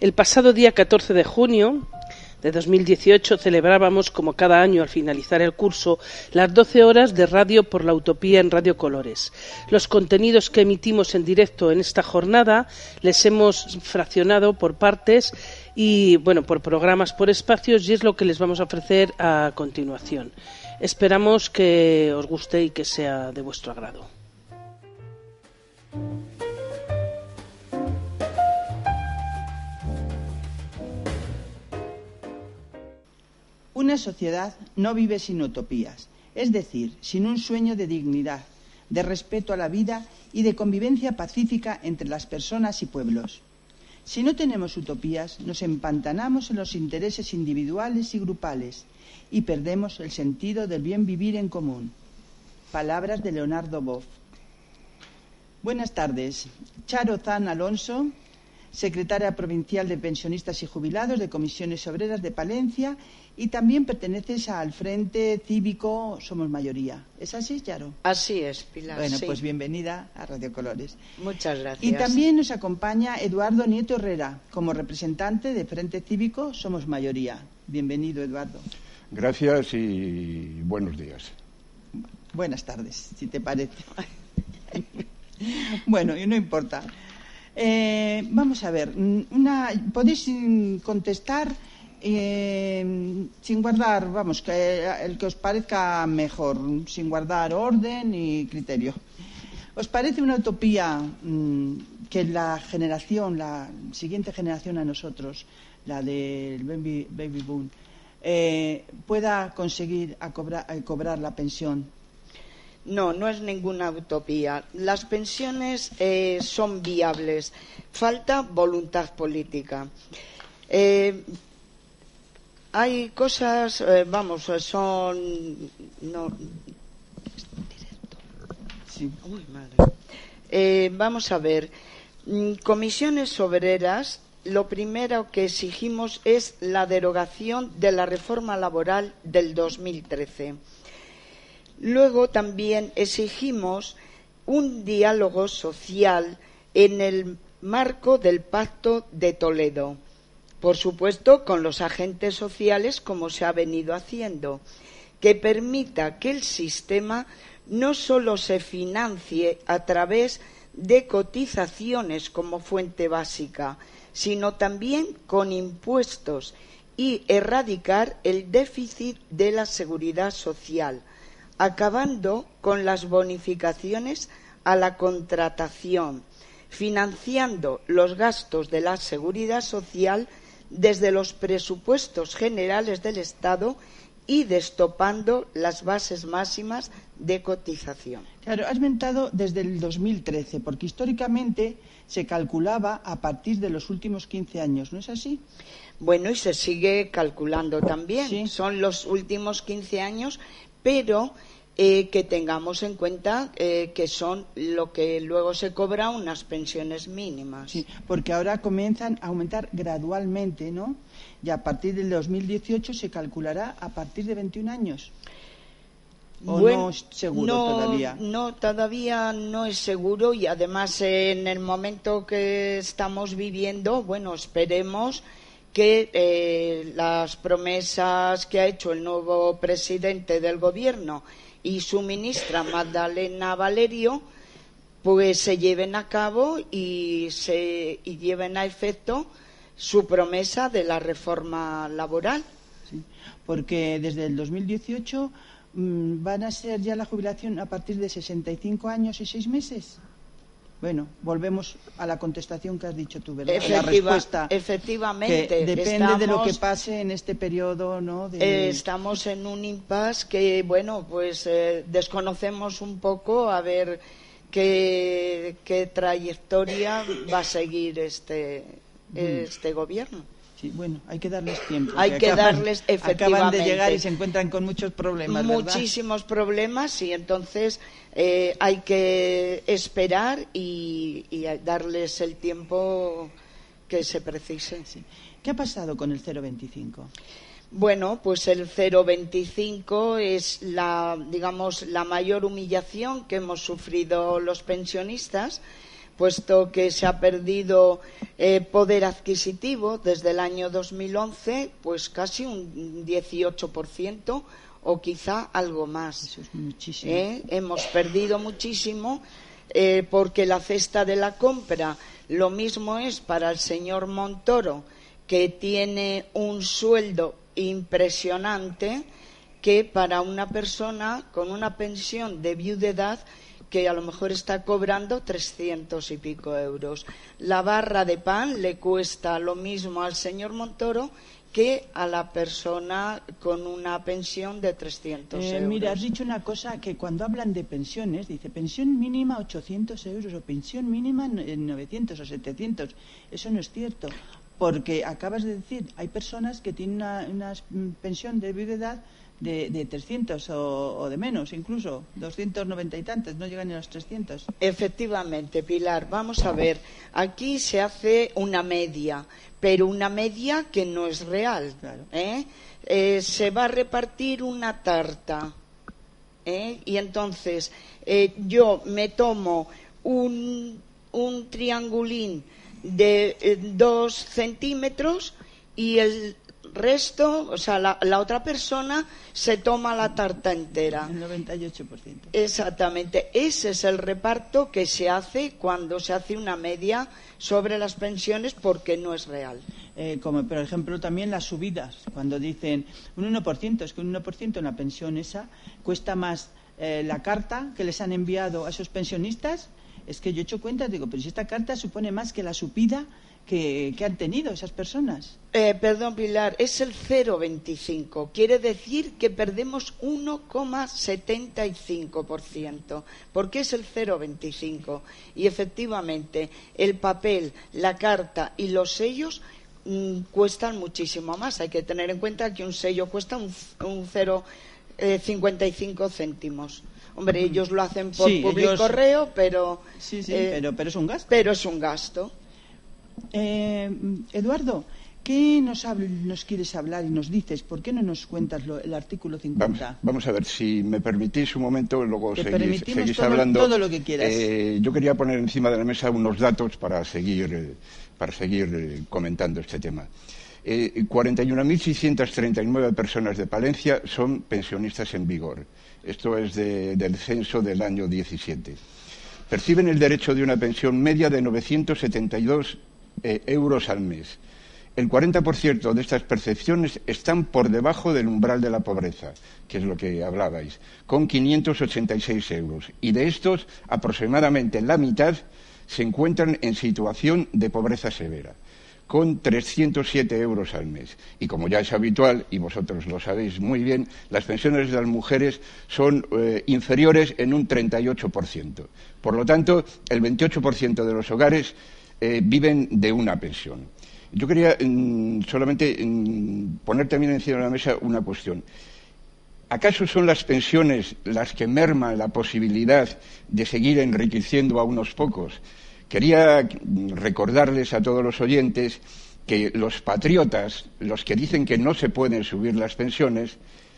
El pasado día 14 de junio de 2018 celebrábamos, como cada año al finalizar el curso, las 12 horas de Radio por la Utopía en Radio Colores. Los contenidos que emitimos en directo en esta jornada les hemos fraccionado por partes y, por programas, por espacios, y es lo que les vamos a ofrecer a continuación. Esperamos que os guste y que sea de vuestro agrado. Una sociedad no vive sin utopías, es decir, sin un sueño de dignidad, de respeto a la vida y de convivencia pacífica entre las personas y pueblos. Si no tenemos utopías, nos empantanamos en los intereses individuales y grupales y perdemos el sentido del bien vivir en común. Palabras de Leonardo Boff. Buenas tardes. Charo Zan Alonso, secretaria provincial de Pensionistas y Jubilados de Comisiones Obreras de Palencia, y también perteneces al Frente Cívico Somos Mayoría. ¿Es así, Charo? Así es, Pilar. Bueno, sí. Pues bienvenida a Radio Colores. Muchas gracias. Y también nos acompaña Eduardo Nieto Herrera, como representante de Frente Cívico Somos Mayoría. Bienvenido, Eduardo. Gracias y buenos días. Buenas tardes, si te parece. Bueno, y no importa. Vamos a ver, podéis contestar sin guardar, el que os parezca mejor, sin guardar orden y criterio. ¿Os parece una utopía que la siguiente generación a nosotros, la del baby boom, pueda conseguir cobrar la pensión? No, no es ninguna utopía. Las pensiones son viables. Falta voluntad política. Hay cosas, Sí. Uy, madre. Vamos a ver. Comisiones Obreras, lo primero que exigimos es la derogación de la reforma laboral del 2013. Luego también exigimos un diálogo social en el marco del Pacto de Toledo, por supuesto con los agentes sociales, como se ha venido haciendo, que permita que el sistema no solo se financie a través de cotizaciones como fuente básica, sino también con impuestos, y erradicar el déficit de la seguridad social, acabando con las bonificaciones a la contratación, financiando los gastos de la seguridad social desde los presupuestos generales del Estado y destopando las bases máximas de cotización. Claro, has mentado desde el 2013, porque históricamente se calculaba a partir de los últimos 15 años, ¿no es así? Bueno, y se sigue calculando también. Sí. Son los últimos 15 años, pero que tengamos en cuenta que son lo que luego se cobra unas pensiones mínimas. Sí, porque ahora comienzan a aumentar gradualmente, ¿no? Y a partir del 2018 se calculará a partir de 21 años. ¿O no es seguro todavía? No, todavía no es seguro, y además en el momento que estamos viviendo, esperemos que las promesas que ha hecho el nuevo presidente del Gobierno y su ministra Magdalena Valerio pues se lleven a cabo y lleven a efecto su promesa de la reforma laboral. Sí, porque desde el 2018 van a ser ya la jubilación a partir de 65 años y 6 meses. Bueno, volvemos a la contestación que has dicho tú, ¿verdad? La respuesta. Efectivamente. Que depende de lo que pase en este periodo, ¿no? Estamos en un impasse que, desconocemos un poco a ver qué trayectoria va a seguir este gobierno. Sí, bueno, hay que darles tiempo. Efectivamente. Acaban de llegar y se encuentran con muchos problemas, ¿verdad? Muchísimos problemas, y entonces hay que esperar y darles el tiempo que se precise. Sí. ¿Qué ha pasado con el 0,25? Bueno, pues el 0,25 es la mayor humillación que hemos sufrido los pensionistas, puesto que se ha perdido poder adquisitivo desde el año 2011, pues casi un 18% o quizá algo más. Eso es muchísimo. Hemos perdido muchísimo porque la cesta de la compra, lo mismo es para el señor Montoro, que tiene un sueldo impresionante, que para una persona con una pensión de viudedad que a lo mejor está cobrando 300 y pico euros. La barra de pan le cuesta lo mismo al señor Montoro que a la persona con una pensión de 300 euros. Mira, has dicho una cosa, que cuando hablan de pensiones, dice pensión mínima 800 euros o pensión mínima 900 o 700. Eso no es cierto, porque acabas de decir, hay personas que tienen una pensión de viudedad de 300 o de menos, incluso 290 y tantos, no llegan ni a los 300. Efectivamente, Pilar, vamos a ver, aquí se hace una media, pero una media que no es real. Claro. Se va a repartir una tarta, y entonces yo me tomo un triangulín de 2 centímetros y el resto, o sea, la otra persona se toma la tarta entera. El 98%. Exactamente. Ese es el reparto que se hace cuando se hace una media sobre las pensiones, porque no es real. Como por ejemplo también las subidas, cuando dicen un 1%, es que un 1% en la pensión esa cuesta más la carta que les han enviado a esos pensionistas. Es que yo he hecho cuenta, digo, pero si esta carta supone más que la subida que han tenido esas personas. Perdón, Pilar, es el 0,25. Quiere decir que perdemos 1,75%, porque es el 0,25. Y efectivamente, el papel, la carta y los sellos cuestan muchísimo más. Hay que tener en cuenta que un sello cuesta un 0,55 céntimos. Hombre, ellos lo hacen por publicorreo, pero... Sí, pero es un gasto. Pero es un gasto. Eduardo, ¿qué nos quieres hablar y nos dices? ¿Por qué no nos cuentas el artículo 50? Vamos a ver, si me permitís un momento, luego seguís todo, hablando. Todo lo que quieras. Yo quería poner encima de la mesa unos datos para seguir comentando este tema. 41.639 personas de Palencia son pensionistas en vigor. Esto es del censo del año 17. Perciben el derecho de una pensión media de 972 euros al mes. El 40% de estas percepciones están por debajo del umbral de la pobreza, que es lo que hablabais, con 586 euros. Y de estos, aproximadamente la mitad se encuentran en situación de pobreza severa, con 307 euros al mes. Y como ya es habitual, y vosotros lo sabéis muy bien, las pensiones de las mujeres son inferiores en un 38%. Por lo tanto, el 28% de los hogares viven de una pensión. Yo quería solamente poner también encima de la mesa una cuestión. ¿Acaso son las pensiones las que merman la posibilidad de seguir enriqueciendo a unos pocos? Quería recordarles a todos los oyentes que los patriotas, los que dicen que no se pueden subir las pensiones,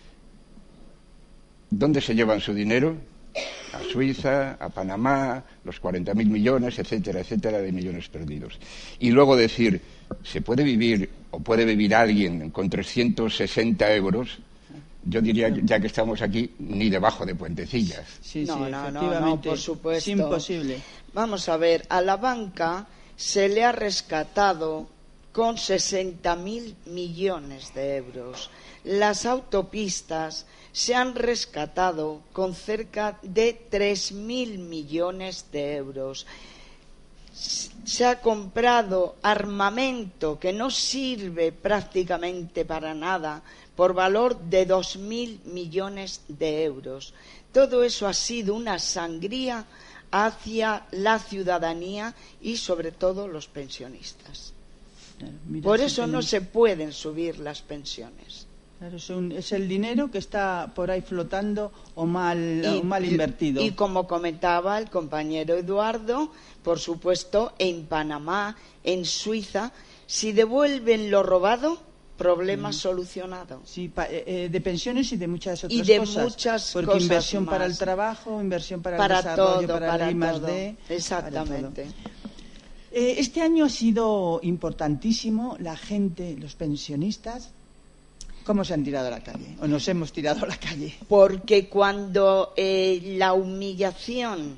¿dónde se llevan su dinero? A Suiza, a Panamá, los 40.000 millones, etcétera, etcétera, de millones perdidos. Y luego decir, ¿se puede vivir o puede vivir alguien con 360 euros? Yo diría, ya que estamos aquí, ni debajo de puentecillas. Sí, efectivamente, no, por supuesto. Es imposible. Vamos a ver, a la banca se le ha rescatado con 60.000 millones de euros. Las autopistas se han rescatado con cerca de 3.000 millones de euros. Se ha comprado armamento que no sirve prácticamente para nada por valor de 2.000 millones de euros. Todo eso ha sido una sangría hacia la ciudadanía y sobre todo los pensionistas. Por eso no se pueden subir las pensiones. Claro, es el dinero que está por ahí flotando o mal invertido. Y como comentaba el compañero Eduardo, por supuesto, en Panamá, en Suiza, si devuelven lo robado, problema solucionado. Sí, de pensiones y de muchas otras y de cosas. Muchas porque cosas inversión más. para el trabajo, inversión para el desarrollo, todo, para el todo. I+D. Exactamente. Este año ha sido importantísimo. La gente, los pensionistas, ¿cómo se han tirado a la calle? ¿O nos hemos tirado a la calle? Porque cuando la humillación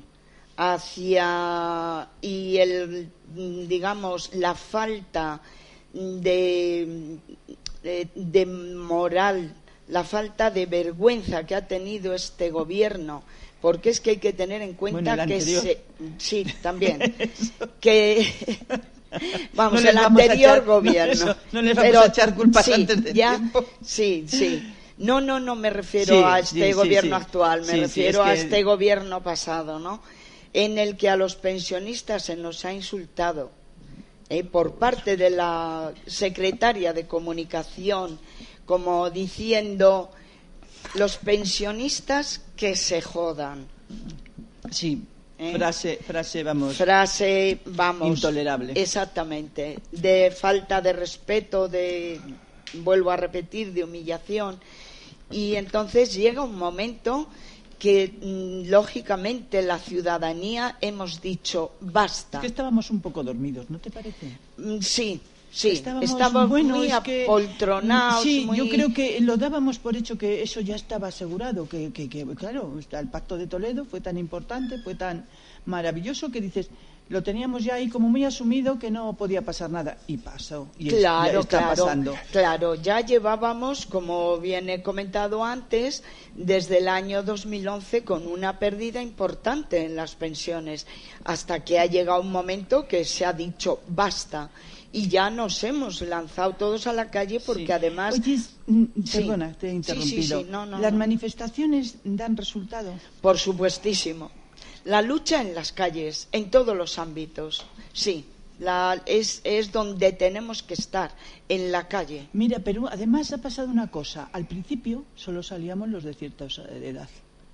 y digamos la falta de moral, la falta de vergüenza que ha tenido este gobierno, porque es que hay que tener en cuenta sí, también que vamos, el anterior gobierno, no les vamos a echar culpas antes de tiempo. Sí. No me refiero a este gobierno actual, me refiero a este gobierno pasado, ¿no? En el que a los pensionistas se nos ha insultado por parte de la secretaria de Comunicación, como diciendo: los pensionistas que se jodan. Sí, frase, vamos, intolerable. Exactamente, de falta de respeto, vuelvo a repetir, de humillación. Y entonces llega un momento que lógicamente la ciudadanía hemos dicho basta. Es que estábamos un poco dormidos, ¿no te parece? Sí, estábamos muy apoltronados. Sí, yo creo que lo dábamos por hecho que eso ya estaba asegurado, que claro, el Pacto de Toledo fue tan importante, fue tan maravilloso que dices, lo teníamos ya ahí como muy asumido que no podía pasar nada, y pasó, y está pasando. Claro, ya llevábamos, como bien he comentado antes, desde el año 2011 con una pérdida importante en las pensiones, hasta que ha llegado un momento que se ha dicho basta. Y ya nos hemos lanzado todos a la calle porque además... Oye, perdona, te he interrumpido. ¿Las manifestaciones dan resultado? Por supuestísimo. La lucha en las calles, en todos los ámbitos, sí. Es donde tenemos que estar, en la calle. Mira, pero además ha pasado una cosa. Al principio solo salíamos los de cierta edad.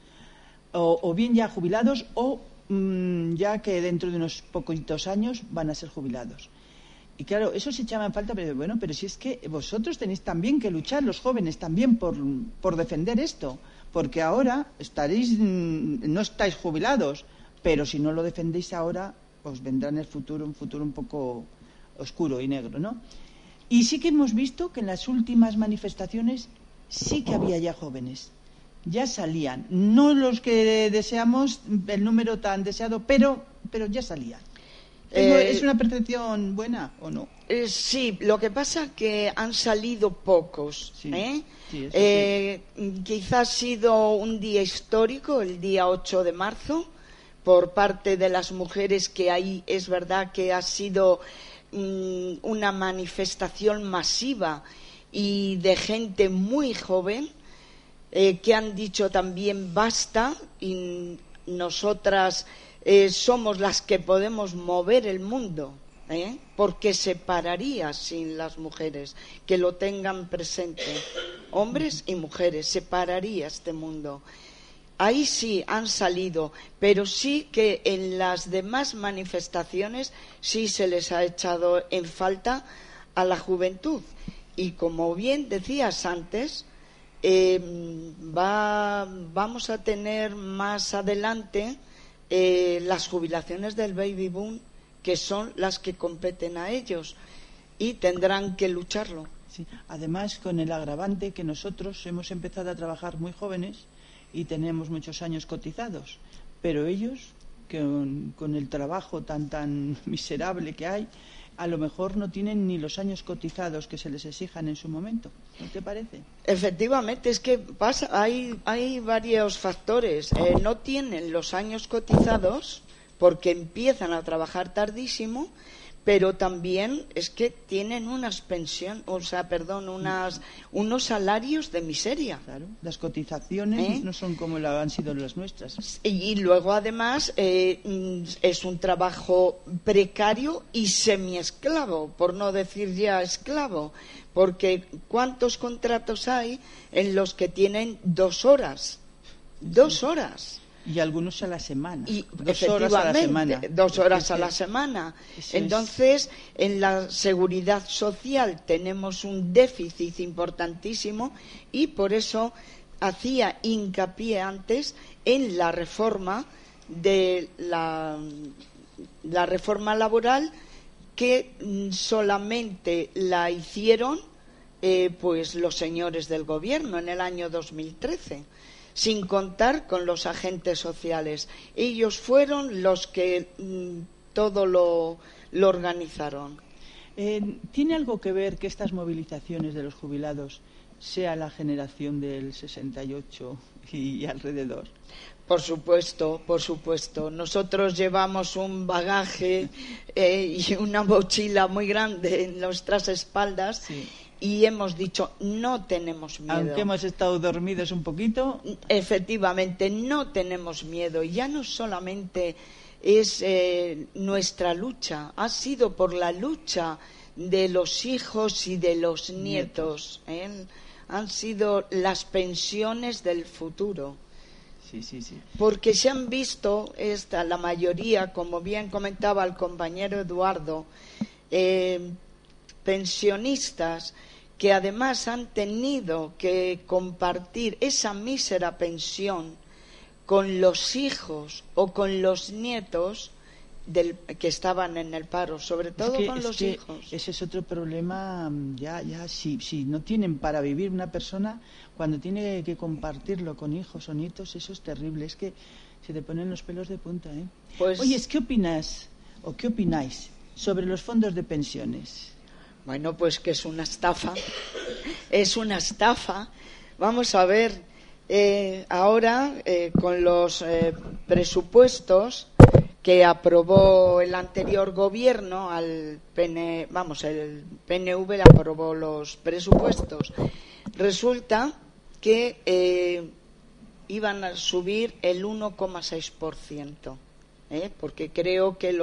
O bien ya jubilados o ya que dentro de unos poquitos años van a ser jubilados. Y claro, eso se echaba en falta, pero bueno, pero si es que vosotros tenéis también que luchar, los jóvenes también, por defender esto, porque ahora no estáis jubilados, pero si no lo defendéis ahora, os vendrá en el futuro un futuro un poco oscuro y negro, ¿no? Y sí que hemos visto que en las últimas manifestaciones sí que había ya jóvenes, ya salían, no los que deseamos, el número tan deseado, pero ya salían. ¿Es una percepción buena o no? Sí, lo que pasa es que han salido pocos. Sí, quizás ha sido un día histórico, el día 8 de marzo, por parte de las mujeres, que ahí es verdad que ha sido una manifestación masiva y de gente muy joven que han dicho también basta, y nosotras somos las que podemos mover el mundo, porque se pararía sin las mujeres, que lo tengan presente, hombres y mujeres, se pararía este mundo. Ahí sí han salido, pero sí que en las demás manifestaciones sí se les ha echado en falta a la juventud. Y como bien decías antes, vamos a tener más adelante las jubilaciones del baby boom, que son las que competen a ellos, y tendrán que lucharlo. Sí. Además, con el agravante que nosotros hemos empezado a trabajar muy jóvenes y tenemos muchos años cotizados, pero ellos, con el trabajo tan miserable que hay, a lo mejor no tienen ni los años cotizados que se les exijan en su momento. ¿No te parece? Efectivamente, es que hay varios factores. No tienen los años cotizados porque empiezan a trabajar tardísimo, pero también es que tienen unos salarios de miseria. Claro, las cotizaciones no son como han sido las nuestras. Y luego además es un trabajo precario y semiesclavo, por no decir ya esclavo, porque ¿cuántos contratos hay en los que tienen 2 horas? 2 horas. Y algunos a la semana. Y 2 horas a la semana. 2 horas a la semana. Entonces, en la seguridad social tenemos un déficit importantísimo y por eso hacía hincapié antes en la reforma de la reforma laboral, que solamente la hicieron pues los señores del gobierno en el año 2013, sin contar con los agentes sociales. Ellos fueron los que todo lo organizaron. ¿Tiene algo que ver que estas movilizaciones de los jubilados sea la generación del 68 y alrededor? Por supuesto, por supuesto. Nosotros llevamos un bagaje y una mochila muy grande en nuestras espaldas. Sí. Y hemos dicho, no tenemos miedo. Aunque hemos estado dormidos un poquito. Efectivamente, no tenemos miedo. Ya no solamente es nuestra lucha, ha sido por la lucha de los hijos y de los nietos. Han sido las pensiones del futuro. Sí, sí, sí. Porque se han visto, la mayoría, como bien comentaba el compañero Eduardo, pensionistas que además han tenido que compartir esa mísera pensión con los hijos o con los nietos que estaban en el paro, sobre todo con los hijos. Ese es otro problema. Ya si no tienen para vivir una persona, cuando tiene que compartirlo con hijos o nietos, eso es terrible. Es que se te ponen los pelos de punta, ¿eh? Pues, oye, ¿qué opinas o qué opináis sobre los fondos de pensiones? Bueno, pues que es una estafa. Es una estafa. Vamos a ver, ahora con los presupuestos que aprobó el anterior gobierno, el PNV aprobó los presupuestos. Resulta que iban a subir el 1,6%, porque creo que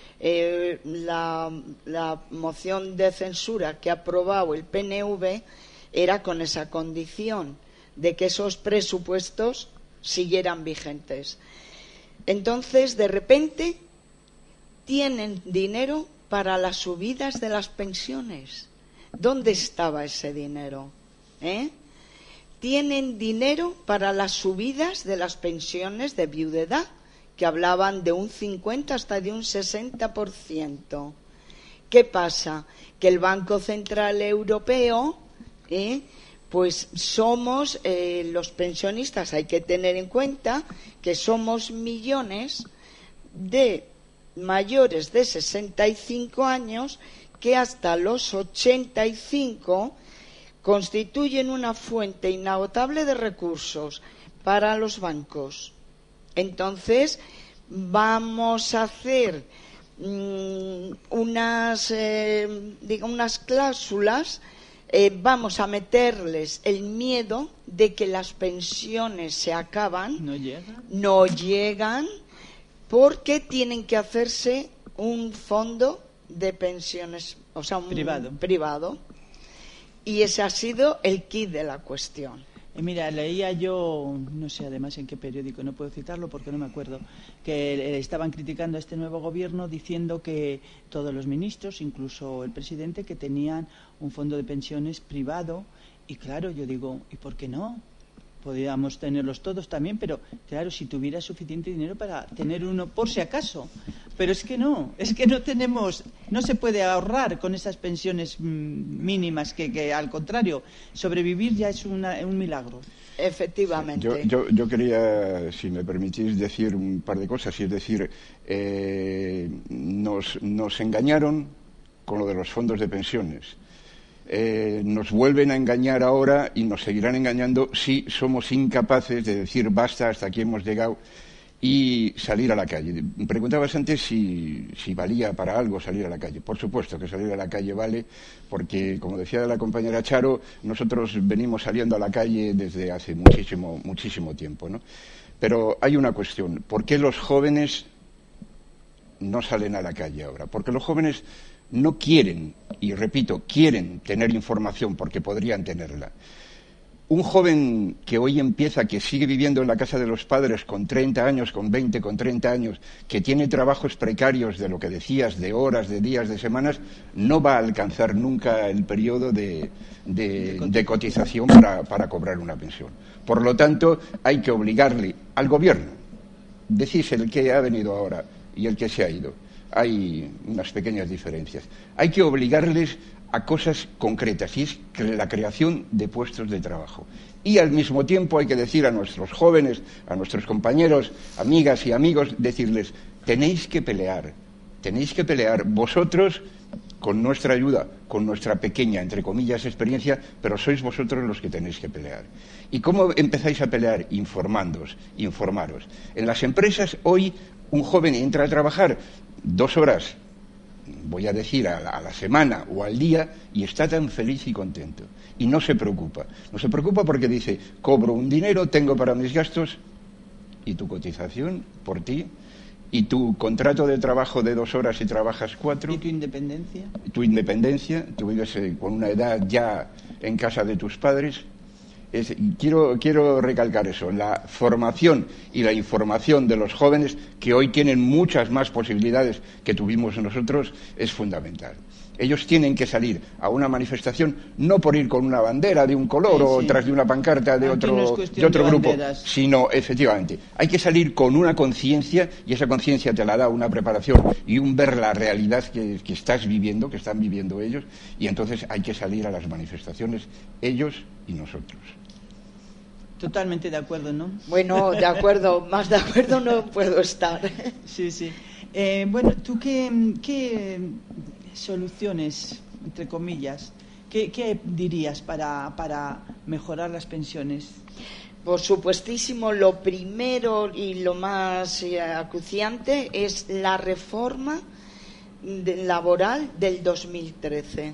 la moción de censura que ha aprobado el PNV era con esa condición de que esos presupuestos siguieran vigentes. Entonces, de repente, tienen dinero para las subidas de las pensiones. ¿Dónde estaba ese dinero? Tienen dinero para las subidas de las pensiones de viudedad, que hablaban de un 50 hasta de un 60%. ¿Qué pasa? Que el Banco Central Europeo, pues somos los pensionistas, hay que tener en cuenta que somos millones de mayores de 65 años que hasta los 85 constituyen una fuente inagotable de recursos para los bancos. Entonces, vamos a hacer unas cláusulas, vamos a meterles el miedo de que las pensiones se acaban, no llegan, porque tienen que hacerse un fondo de pensiones, o sea, un privado. Y ese ha sido el quid de la cuestión. Mira, leía yo, no sé además en qué periódico, no puedo citarlo porque no me acuerdo, que estaban criticando a este nuevo gobierno diciendo que todos los ministros, incluso el presidente, que tenían un fondo de pensiones privado. Y claro, yo digo, ¿y por qué no? Podríamos tenerlos todos también, pero claro, si tuviera suficiente dinero para tener uno por si acaso. Pero es que no tenemos, no se puede ahorrar con esas pensiones mínimas que al contrario, sobrevivir ya es un milagro. Efectivamente. Yo quería, si me permitís, decir un par de cosas. Y es decir, nos engañaron con lo de los fondos de pensiones. Nos vuelven a engañar ahora y nos seguirán engañando si somos incapaces de decir basta, hasta aquí hemos llegado, y salir a la calle. Preguntabas antes si valía para algo salir a la calle. Por supuesto que salir a la calle vale, porque, como decía la compañera Charo, nosotros venimos saliendo a la calle desde hace muchísimo tiempo, ¿no? Pero hay una cuestión. ¿Por qué los jóvenes no salen a la calle ahora? Porque los jóvenes no quieren, y repito, quieren tener información porque podrían tenerla. Un joven que hoy empieza, que sigue viviendo en la casa de los padres con 30 años, con 20, con 30 años, que tiene trabajos precarios de lo que decías, de horas, de días, de semanas, no va a alcanzar nunca el periodo de cotización para cobrar una pensión. Por lo tanto, hay que obligarle al gobierno, decís el que ha venido ahora y el que se ha ido, hay unas pequeñas diferencias, hay que obligarles a cosas concretas, y es la creación de puestos de trabajo. Y al mismo tiempo hay que decir a nuestros jóvenes, a nuestros compañeros, amigas y amigos, decirles, tenéis que pelear vosotros con nuestra ayuda, con nuestra pequeña, entre comillas, experiencia, pero sois vosotros los que tenéis que pelear. ¿Y cómo empezáis a pelear? Informaros. En las empresas hoy un joven entra a trabajar 2 horas, voy a decir, a la semana o al día, y está tan feliz y contento. Y no se preocupa. No se preocupa porque dice, cobro un dinero, tengo para mis gastos, y tu cotización por ti, y tu contrato de trabajo de 2 horas y trabajas 4. ¿Y tu independencia? Tu independencia, tú vives con una edad ya en casa de tus padres. Quiero recalcar eso, la formación y la información de los jóvenes, que hoy tienen muchas más posibilidades que tuvimos nosotros, es fundamental. Ellos tienen que salir a una manifestación no por ir con una bandera de un color o tras de una pancarta de otro grupo, sino, efectivamente, hay que salir con una conciencia, y esa conciencia te la da una preparación y un ver la realidad que estás viviendo, que están viviendo ellos, y entonces hay que salir a las manifestaciones, ellos y nosotros. Totalmente de acuerdo, ¿no? Bueno, de acuerdo, más de acuerdo no puedo estar. Sí. Bueno, ¿tú qué soluciones, entre comillas, qué dirías para mejorar las pensiones? Por supuestísimo, lo primero y lo más acuciante es la reforma laboral del 2013.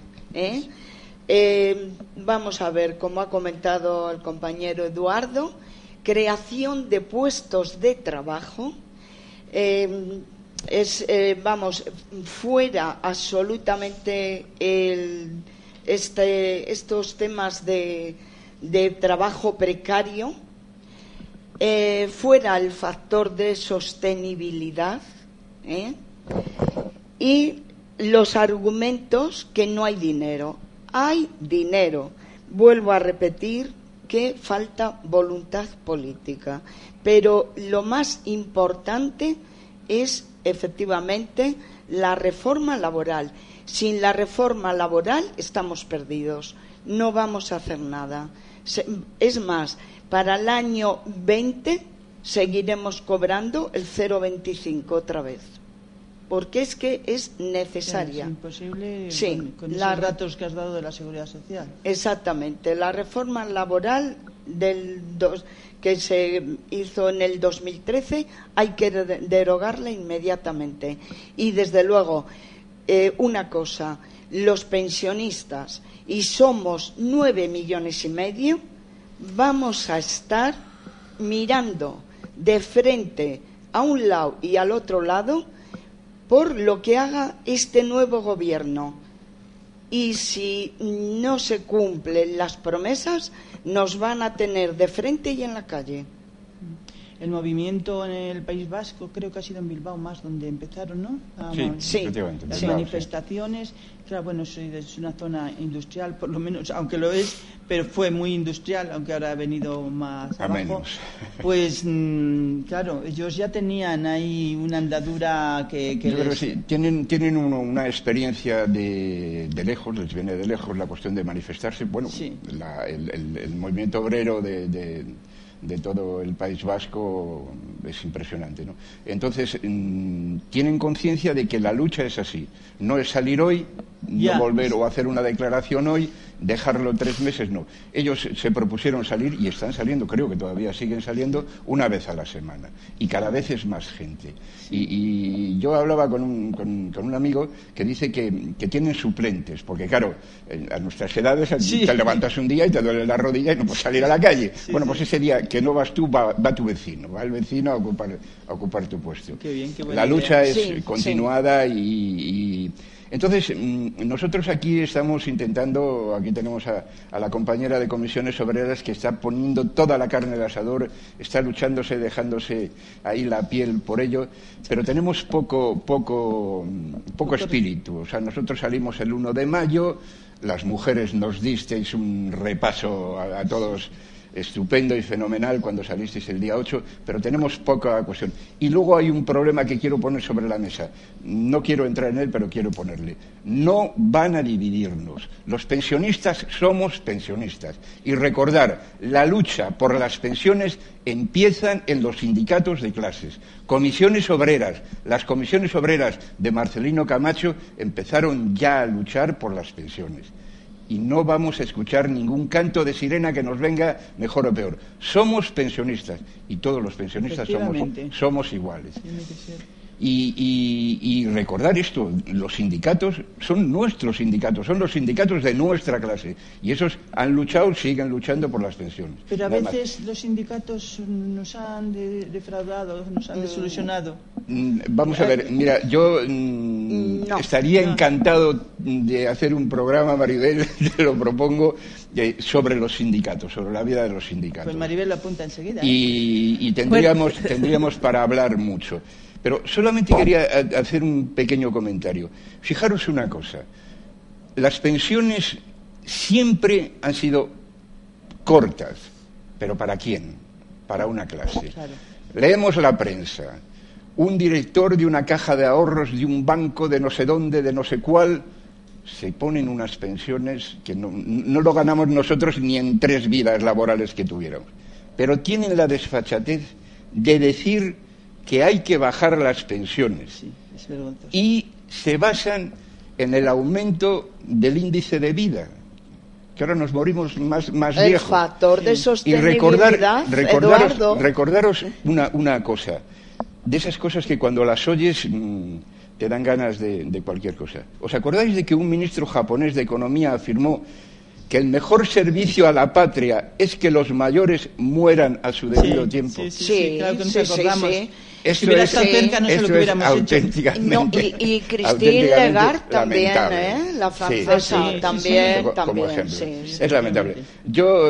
Vamos a ver, como ha comentado el compañero Eduardo, creación de puestos de trabajo. Fuera absolutamente estos temas de trabajo precario, fuera el factor de sostenibilidad, y los argumentos que no hay dinero. Hay dinero. Vuelvo a repetir que falta voluntad política, pero lo más importante es efectivamente la reforma laboral. Sin la reforma laboral estamos perdidos, no vamos a hacer nada. Es más, para el año 20 seguiremos cobrando el 0,25 otra vez, porque es que es necesaria. Es imposible, sí, con esos datos que has dado de la Seguridad Social. Exactamente, la reforma laboral que se hizo en el 2013 hay que derogarla inmediatamente. Y desde luego, una cosa, los pensionistas, y somos 9,5 millones, vamos a estar mirando de frente a un lado y al otro lado por lo que haga este nuevo gobierno. Y si no se cumplen las promesas, nos van a tener de frente y en la calle. El movimiento en el País Vasco, creo que ha sido en Bilbao más donde empezaron, ¿no? Sí, efectivamente. Las manifestaciones, claro, bueno, es una zona industrial, por lo menos, aunque lo es, pero fue muy industrial, aunque ahora ha venido más abajo. Menos. Pues, claro, ellos ya tenían ahí una andadura que yo creo que sí, tienen una experiencia de lejos, les viene de lejos la cuestión de manifestarse. Bueno, sí. El movimiento obrero de todo el País Vasco es impresionante, ¿no? Entonces, tienen conciencia de que la lucha es así. No es salir hoy, no volver o hacer una declaración hoy, dejarlo 3 meses, no. Ellos se propusieron salir y están saliendo, creo que todavía siguen saliendo, una vez a la semana. Y cada vez es más gente. Y yo hablaba con un amigo que dice que tienen suplentes, porque claro, a nuestras edades te levantas un día y te duele la rodilla y no puedes salir a la calle. Pues ese día que no vas tú, va tu vecino, va el vecino a ocupar tu puesto. Qué bien, qué buena la lucha idea. es continuada y Entonces, nosotros aquí estamos intentando, aquí tenemos a la compañera de Comisiones Obreras que está poniendo toda la carne al asador, está luchándose, dejándose ahí la piel por ello, pero tenemos poco espíritu. O sea, nosotros salimos el 1 de mayo, las mujeres nos disteis un repaso a todos estupendo y fenomenal cuando salisteis el día 8, pero tenemos poca cuestión. Y luego hay un problema que quiero poner sobre la mesa. No quiero entrar en él, pero quiero ponerle. No van a dividirnos. Los pensionistas somos pensionistas. Y recordar, la lucha por las pensiones empiezan en los sindicatos de clases. Comisiones obreras, las comisiones obreras de Marcelino Camacho empezaron ya a luchar por las pensiones. Y no vamos a escuchar ningún canto de sirena que nos venga mejor o peor. Somos pensionistas y todos los pensionistas somos iguales. Y recordar esto, los sindicatos son nuestros sindicatos, son los sindicatos de nuestra clase y esos han luchado, siguen luchando por las pensiones. Pero a veces los sindicatos nos han defraudado, nos han desilusionado. Vamos a ver, mira, yo estaría encantado de hacer un programa, Maribel, te lo propongo, sobre los sindicatos, sobre la vida de los sindicatos. Pues Maribel lo apunta enseguida. Y tendríamos para hablar mucho. Pero solamente quería hacer un pequeño comentario. Fijaros una cosa, las pensiones siempre han sido cortas, pero ¿para quién? Para una clase. Claro. Leemos la prensa, un director de una caja de ahorros de un banco de no sé dónde, de no sé cuál, se ponen unas pensiones que no lo ganamos nosotros ni en 3 vidas laborales que tuviéramos. Pero tienen la desfachatez de decir que hay que bajar las pensiones. Sí, es vergonzoso. Y se basan en el aumento del índice de vida, que ahora nos morimos más viejos. El factor de sostenibilidad, recordaros una cosa, de esas cosas que cuando las oyes te dan ganas de cualquier cosa. ¿Os acordáis de que un ministro japonés de Economía afirmó que el mejor servicio a la patria es que los mayores mueran a su debido tiempo? Sí, claro que nos acordamos. Sí. Esto es auténticamente y Christine Lagarde también, la francesa, también. Como ejemplo. Es lamentable. Yo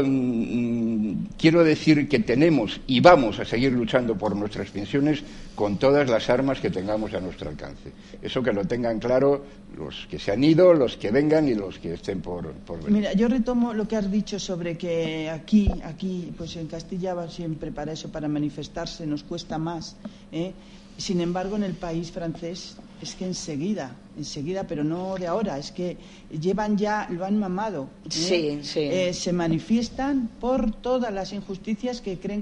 quiero decir que tenemos y vamos a seguir luchando por nuestras pensiones con todas las armas que tengamos a nuestro alcance. Eso que lo tengan claro los que se han ido, los que vengan y los que estén por venir. Mira, yo retomo lo que has dicho sobre que aquí, pues en Castilla va siempre para eso, para manifestarse, nos cuesta más. Sin embargo, en el país francés es que enseguida, pero no de ahora, es que llevan ya, lo han mamado. Se manifiestan por todas las injusticias que creen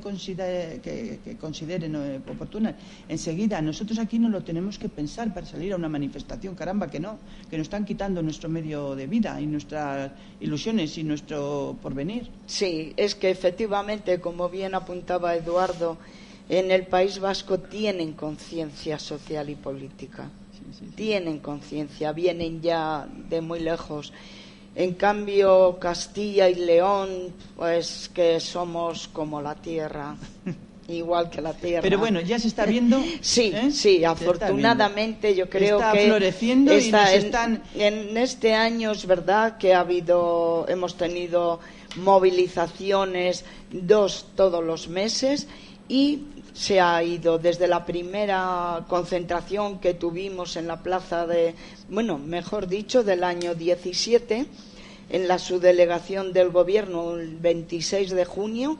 que consideren oportunas. Enseguida, nosotros aquí no lo tenemos que pensar para salir a una manifestación, caramba, que nos están quitando nuestro medio de vida y nuestras ilusiones y nuestro porvenir. Sí, es que efectivamente, como bien apuntaba Eduardo, en el País Vasco tienen conciencia social y política. Sí. Tienen conciencia, vienen ya de muy lejos. En cambio, Castilla y León, pues que somos como la tierra, igual que la tierra. Pero bueno, ya se está viendo. Sí, afortunadamente yo creo está que floreciendo y nos están... en este año es verdad que hemos tenido movilizaciones 2 todos los meses y se ha ido desde la primera concentración que tuvimos en la plaza del año 17, en la subdelegación del gobierno el 26 de junio,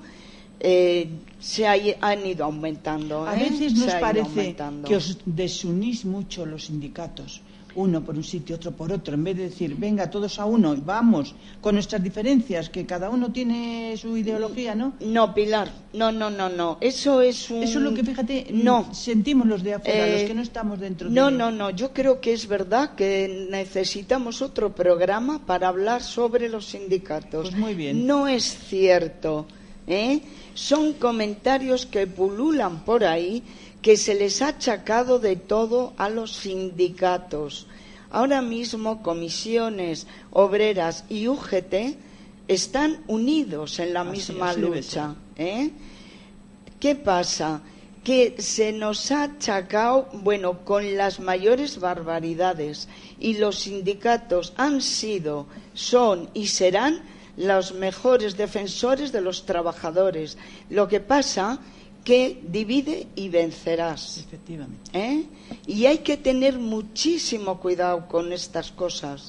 han ido aumentando. A veces nos parece que os desunís mucho los sindicatos, uno por un sitio, otro por otro, en vez de decir, venga, todos a uno, vamos, con nuestras diferencias, que cada uno tiene su ideología, ¿no? No, Pilar, no. Eso es lo que, fíjate, sentimos los de afuera, los que no estamos dentro de... No, yo creo que es verdad que necesitamos otro programa para hablar sobre los sindicatos. Pues muy bien. No es cierto, Son comentarios que pululan por ahí, que se les ha achacado de todo a los sindicatos. Ahora mismo Comisiones Obreras y UGT están unidos en la misma lucha. ¿Qué pasa? que se nos ha achacado, bueno, con las mayores barbaridades, y los sindicatos han sido, son y serán los mejores defensores de los trabajadores. Lo que pasa que divide y vencerás. Efectivamente. Y hay que tener muchísimo cuidado con estas cosas,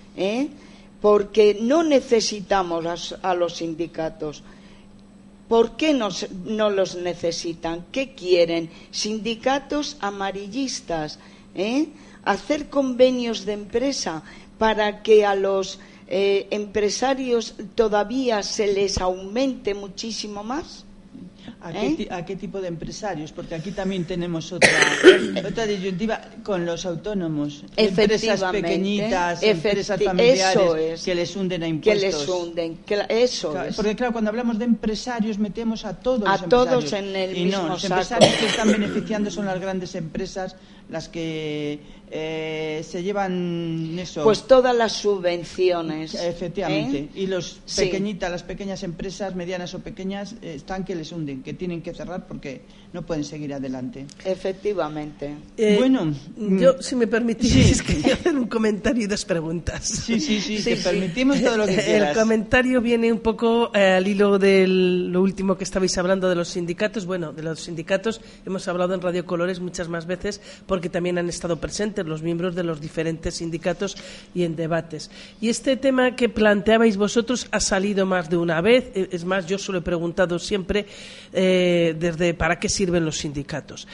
porque no necesitamos a los sindicatos. ¿Por qué no los necesitan? ¿Qué quieren? Sindicatos amarillistas, hacer convenios de empresa para que a los empresarios todavía se les aumente muchísimo más. ¿A qué tipo de empresarios? Porque aquí también tenemos otra disyuntiva con los autónomos, empresas pequeñitas, empresas familiares que les hunden a impuestos. Que les hunden, eso es. Porque claro, cuando hablamos de empresarios metemos a todos los todos en el mismo saco. Los empresarios que están beneficiando son las grandes empresas, las que se llevan eso. Pues todas las subvenciones. Efectivamente. Y las pequeñas empresas, medianas o pequeñas, están que les hunden, que tienen que cerrar porque no pueden seguir adelante. Efectivamente. Bueno, yo, si me permitís, quería hacer un comentario y 2 preguntas. Sí, te permitimos todo lo que quieras. El comentario viene un poco al hilo de lo último que estabais hablando de los sindicatos. Bueno, de los sindicatos hemos hablado en Radio Colores muchas más veces porque también han estado presentes los miembros de los diferentes sindicatos y en debates. Y este tema que planteabais vosotros ha salido más de una vez. Es más, yo se lo he preguntado siempre desde ¿para qué sirven los sindicatos?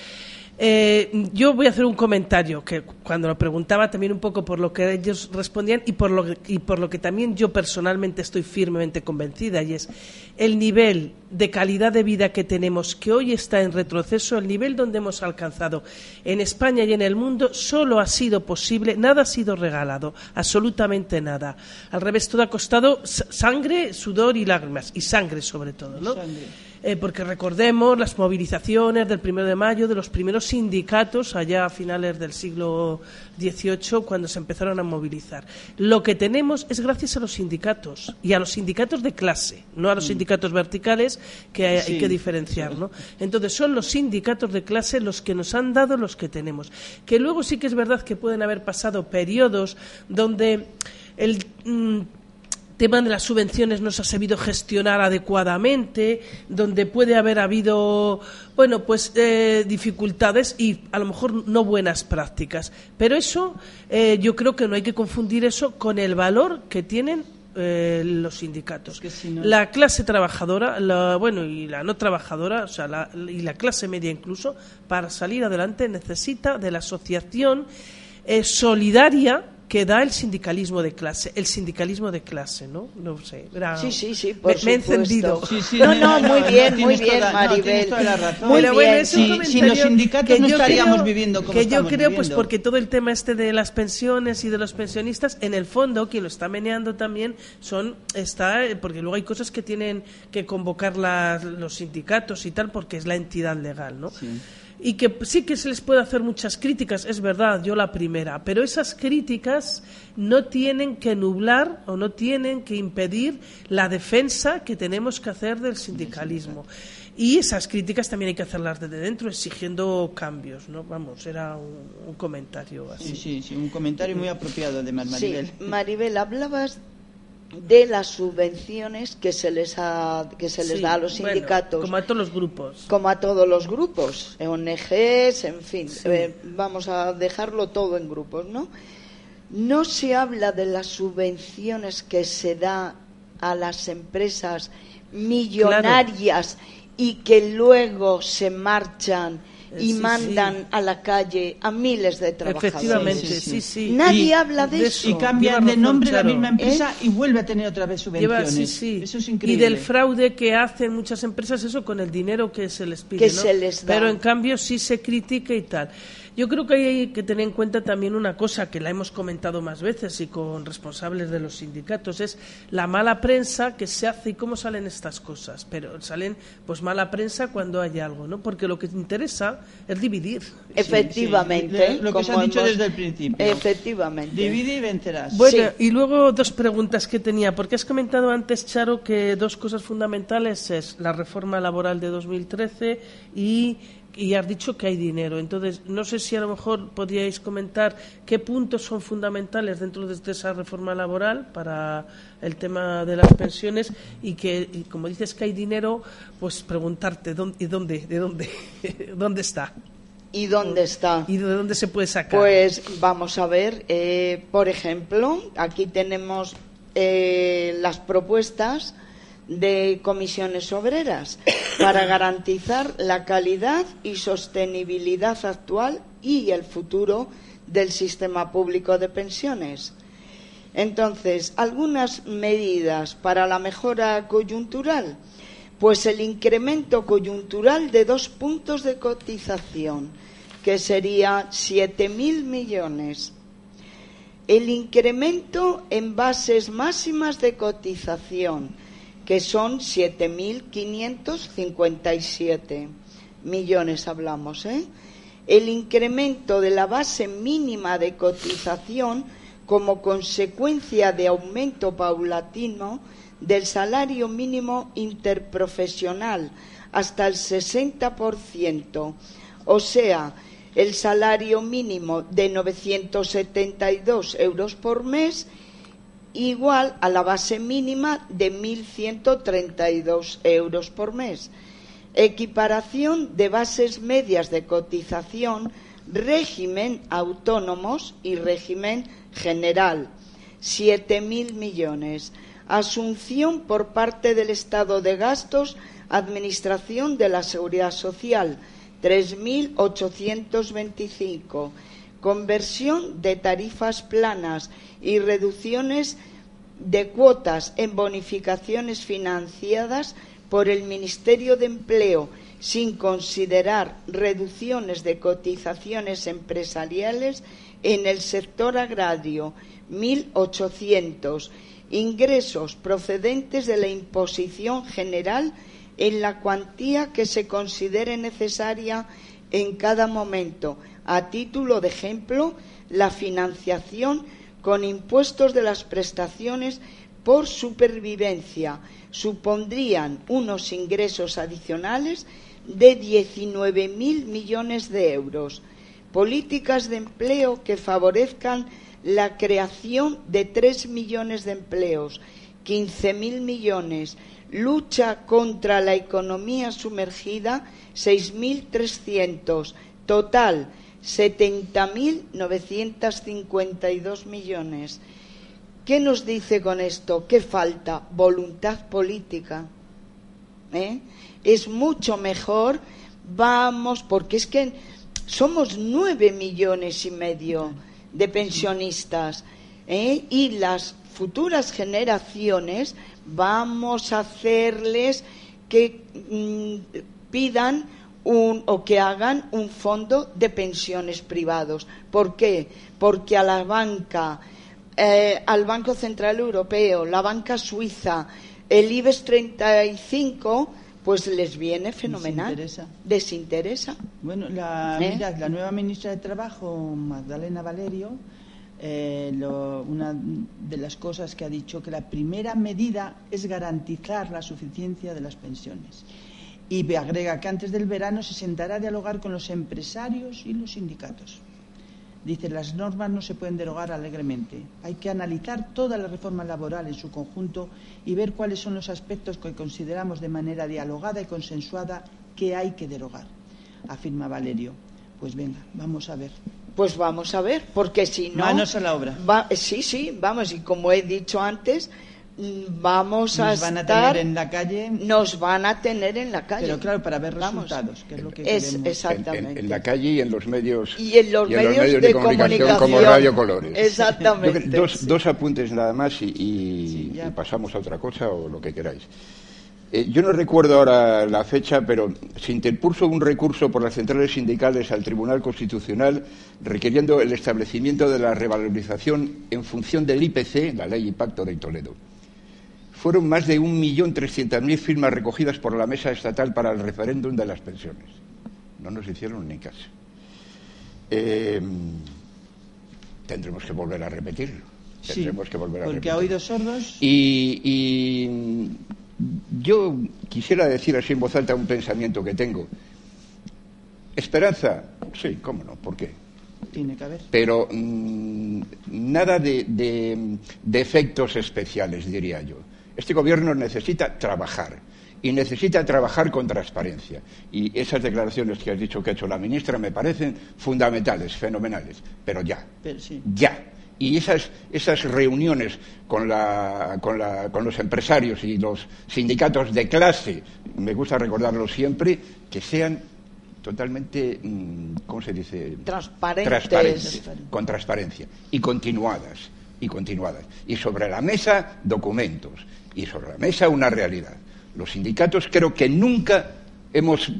Yo voy a hacer un comentario que cuando lo preguntaba también un poco por lo que ellos respondían y por lo que también yo personalmente estoy firmemente convencida, y es el nivel de calidad de vida que tenemos, que hoy está en retroceso. El nivel donde hemos alcanzado en España y en el mundo solo ha sido posible, nada ha sido regalado, absolutamente nada. Al revés, todo ha costado sangre, sudor y lágrimas, y sangre sobre todo, ¿no? Porque recordemos las movilizaciones del 1 de mayo de los primeros sindicatos allá a finales del siglo XVIII, cuando se empezaron a movilizar. Lo que tenemos es gracias a los sindicatos, y a los sindicatos de clase, no a los sindicatos verticales, que hay que diferenciar, ¿no? Entonces son los sindicatos de clase los que nos han dado los que tenemos. Que luego sí que es verdad que pueden haber pasado periodos donde el tema de las subvenciones no se ha sabido gestionar adecuadamente, donde puede haber habido dificultades y a lo mejor no buenas prácticas, pero eso yo creo que no hay que confundir eso con el valor que tienen los sindicatos. La clase trabajadora, y la no trabajadora, y la clase media incluso, para salir adelante necesita de la asociación solidaria que da el sindicalismo de clase, ¿no? No sé. Sí, por supuesto. Me he encendido. Muy bien, Maribel. Tienes toda la razón. Pero bueno, es un comentario sin los sindicatos no estaríamos viviendo como estamos yo creo, viviendo. Porque todo el tema de las pensiones y de los pensionistas, en el fondo, quien lo está meneando también porque luego hay cosas que tienen que convocar los sindicatos y tal, porque es la entidad legal, ¿no? Sí. Y que sí que se les puede hacer muchas críticas, es verdad, yo la primera, pero esas críticas no tienen que nublar o no tienen que impedir la defensa que tenemos que hacer del sindicalismo. Y esas críticas también hay que hacerlas desde dentro, exigiendo cambios, ¿no? Vamos, era un comentario así. Sí, un comentario muy apropiado, además, Maribel. Sí, Maribel, hablabas de las subvenciones que se les da a los sindicatos, como a todos los grupos, ONGs, en fin, vamos a dejarlo todo en grupos, ¿no? No se habla de las subvenciones que se da a las empresas millonarias, y que luego se marchan y mandan a la calle a miles de trabajadores. Efectivamente, sí. Nadie habla de eso. Y cambian de nombre la misma empresa y vuelve a tener otra vez subvenciones. Eso es increíble. Y del fraude que hacen muchas empresas, eso con el dinero que se les pide, ¿no? Se les da. Pero en cambio sí se critica y tal. Yo creo que hay que tener en cuenta también una cosa que la hemos comentado más veces y con responsables de los sindicatos, es la mala prensa que se hace y cómo salen estas cosas. Pero salen mala prensa cuando hay algo, ¿no? Porque lo que interesa es dividir. Efectivamente. Lo que se ha dicho desde el principio. Efectivamente. Divide y vencerás. Bueno, y luego 2 preguntas que tenía, porque has comentado antes, Charo, que 2 cosas fundamentales es la reforma laboral de 2013 y y has dicho que hay dinero. Entonces, no sé si a lo mejor podríais comentar qué puntos son fundamentales dentro de esa reforma laboral para el tema de las pensiones y como dices que hay dinero, pues preguntarte dónde está. ¿Y dónde está? ¿Y de dónde se puede sacar? Pues vamos a ver, por ejemplo, aquí tenemos las propuestas de comisiones obreras para garantizar la calidad y sostenibilidad actual y el futuro del sistema público de pensiones. Entonces, algunas medidas para la mejora coyuntural, pues el incremento coyuntural de 2 puntos de cotización, que sería 7.000 millones. El incremento en bases máximas de cotización, que son 7.557 millones, hablamos, El incremento de la base mínima de cotización como consecuencia de aumento paulatino del salario mínimo interprofesional hasta el 60%, o sea, el salario mínimo de 972 euros por mes, igual a la base mínima de 1.132 euros por mes. Equiparación de bases medias de cotización, régimen autónomos y régimen general, 7.000 millones. Asunción por parte del Estado de gastos, Administración de la Seguridad Social, 3.825. Conversión de tarifas planas y reducciones de cuotas en bonificaciones financiadas por el Ministerio de Empleo, sin considerar reducciones de cotizaciones empresariales en el sector agrario, 1.800. Ingresos procedentes de la imposición general en la cuantía que se considere necesaria en cada momento. A título de ejemplo, la financiación con impuestos de las prestaciones por supervivencia supondrían unos ingresos adicionales de 19.000 millones de euros. Políticas de empleo que favorezcan la creación de 3 millones de empleos, 15.000 millones. Lucha contra la economía sumergida, 6.300. Total, 70.952 millones. ¿Qué nos dice con esto? ¿Qué falta? Voluntad política. Es mucho mejor, porque es que somos 9,5 millones de pensionistas, y las futuras generaciones vamos a hacerles que pidan o que hagan un fondo de pensiones privados. ¿Por qué? Porque a la banca, al Banco Central Europeo, la banca suiza, el IBEX 35, pues les viene fenomenal. Desinteresa. Bueno, mirad, la nueva ministra de Trabajo, Magdalena Valerio, una de las cosas que ha dicho, que la primera medida es garantizar la suficiencia de las pensiones. Y agrega que antes del verano se sentará a dialogar con los empresarios y los sindicatos. Dice, las normas no se pueden derogar alegremente. Hay que analizar toda la reforma laboral en su conjunto y ver cuáles son los aspectos que consideramos de manera dialogada y consensuada que hay que derogar, afirma Valerio. Pues venga, vamos a ver. Pues vamos a ver, porque si no... Manos a la obra. Sí, vamos, y como he dicho antes, vamos a estar... Nos van a tener en la calle. Nos van a tener en la calle. Pero claro, para ver resultados, que es lo que queremos. Exactamente. En la calle y en los medios... Y en los medios de comunicación como Radio Colores. Exactamente. Dos apuntes nada más y pasamos a otra cosa o lo que queráis. Yo no recuerdo ahora la fecha, pero se interpuso un recurso por las centrales sindicales al Tribunal Constitucional requiriendo el establecimiento de la revalorización en función del IPC, la Ley y Pacto de Toledo. Fueron más de 1.300.000 firmas recogidas por la Mesa Estatal para el referéndum de las pensiones. No nos hicieron ni caso. Tendremos que volver a repetirlo. Porque a oídos sordos. Y yo quisiera decir así en voz alta un pensamiento que tengo. Esperanza, sí, cómo no, ¿por qué? Tiene que haber. Pero nada de efectos especiales, diría yo. Este gobierno necesita trabajar, y necesita trabajar con transparencia. Y esas declaraciones que has dicho que ha hecho la ministra me parecen fundamentales, fenomenales, pero ya, Sí. ya. Y esas reuniones con los empresarios y los sindicatos de clase, me gusta recordarlo siempre, que sean totalmente, ¿cómo se dice? Transparentes. Con transparencia. Y continuadas. Y sobre la mesa, documentos. Y sobre la mesa, una realidad. Los sindicatos creo que nunca hemos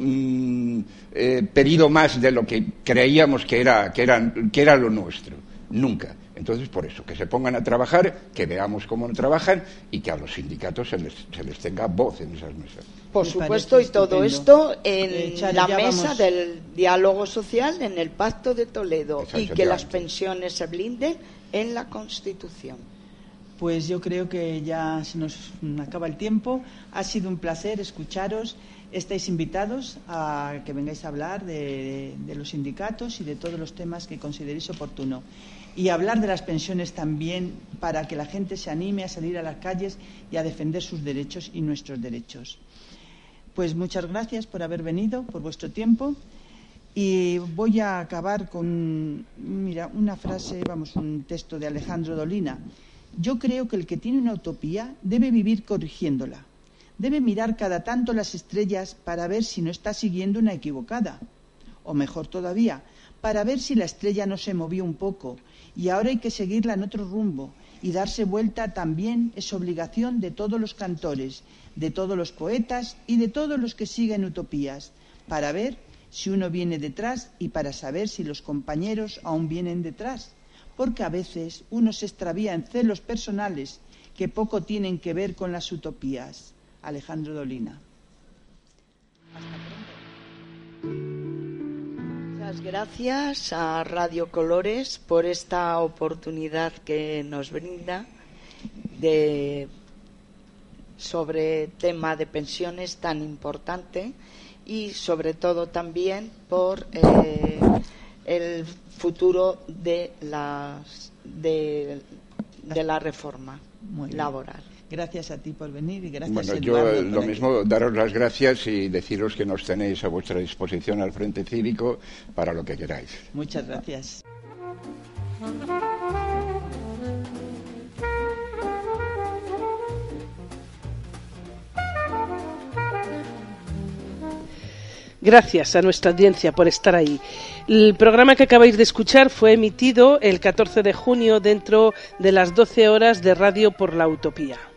pedido más de lo que creíamos que era lo nuestro. Nunca. Entonces, por eso, que se pongan a trabajar, que veamos cómo trabajan y que a los sindicatos se les tenga voz en esas mesas. Por supuesto, y todo esto en la mesa del diálogo social, en el Pacto de Toledo, y que las pensiones se blinden en la Constitución. Pues yo creo que ya se nos acaba el tiempo. Ha sido un placer escucharos. Estáis invitados a que vengáis a hablar de los sindicatos y de todos los temas que consideréis oportuno. Y hablar de las pensiones también, para que la gente se anime a salir a las calles y a defender sus derechos y nuestros derechos. Pues muchas gracias por haber venido, por vuestro tiempo. Y voy a acabar con una frase, un texto de Alejandro Dolina. Yo creo que el que tiene una utopía debe vivir corrigiéndola. Debe mirar cada tanto las estrellas para ver si no está siguiendo una equivocada. O mejor todavía, para ver si la estrella no se movió un poco y ahora hay que seguirla en otro rumbo, y darse vuelta también es obligación de todos los cantores, de todos los poetas y de todos los que siguen utopías, para ver si uno viene detrás y para saber si los compañeros aún vienen detrás, porque a veces uno se extravía en celos personales que poco tienen que ver con las utopías. Alejandro Dolina. Muchas gracias a Radio Colores por esta oportunidad que nos brinda sobre tema de pensiones tan importante, y sobre todo también por el futuro de la reforma laboral. Gracias a ti por venir y gracias, bueno, Eduardo. Yo lo mismo, daros las gracias y deciros que nos tenéis a vuestra disposición al Frente Cívico para lo que queráis. Muchas gracias. Gracias a nuestra audiencia por estar ahí. El programa que acabáis de escuchar fue emitido el 14 de junio dentro de las 12 horas de Radio por la Utopía.